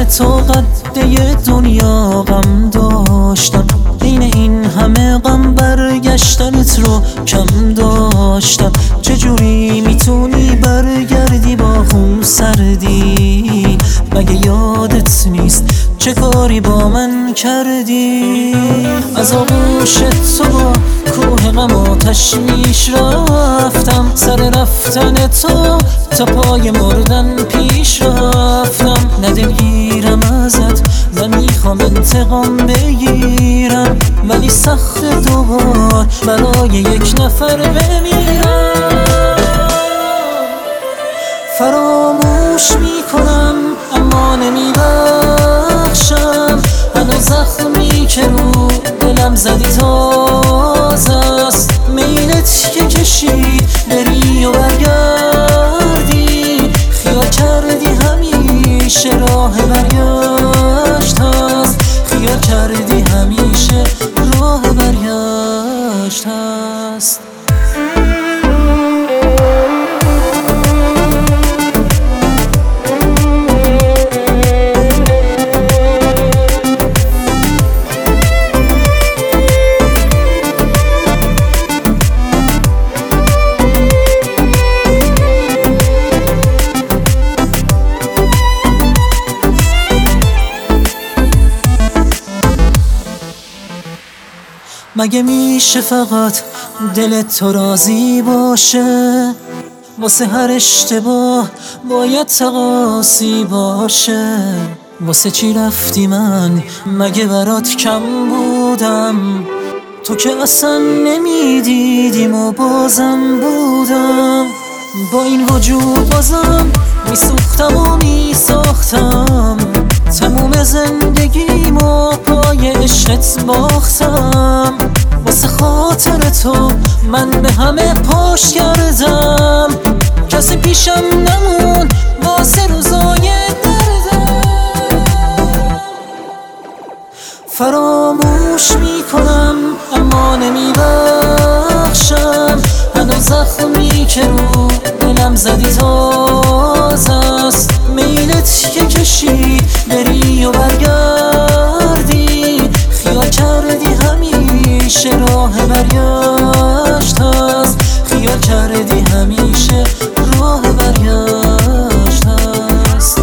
تو قده دنیا غم داشتم، بین این همه غم برگشتنت رو کم داشتم. چجوری میتونی برگردی با خون سردی؟ مگه یادت نیست چه کاری با من کردی؟ از آغوش تو با کوه غم آتش میش رفتم، سر رفتن تو تا پای مردن پیش رفتم. نه دلگیرم ازت، من میخوام انتقام بگیرم، ولی سخت دوبار برای یک نفر بمیرم. فراموش میکنم اما نمیبخشم، هنوز زخمی که رو دلم زدی تازه است. میلت که کشید بری و برگردی، خیال کردی همیشه راه برگشت هست، خیال کردی همیشه راه برگشت هست. مگه میشه فقط دلت تو راضی باشه؟ واسه هر اشتباه باید تقاصی باشه. واسه چی رفتی من مگه برات کم بودم؟ تو که اصلا نمیدیدیم و بازم بودم. با این وجود بازم میسوختم و میساختم، تموم زندگیمو پای عشقت باختم. واسه خاطر تو من به همه پشت کردم، کسی پیشم نمون واسه روزای دردم. فراموش میکنم اما نمیبخشم، هنوز زخمی که رو دلم زدی تازه است. میلت که کشید بری و برگردی، خیال کردی همیشه راه برگشت هست، خیال کردی همیشه راه برگشت هست.